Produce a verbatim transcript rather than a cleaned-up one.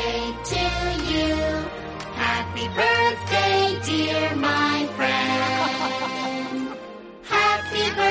birthday to you. Happy birthday, dear my friend. Happy birthday.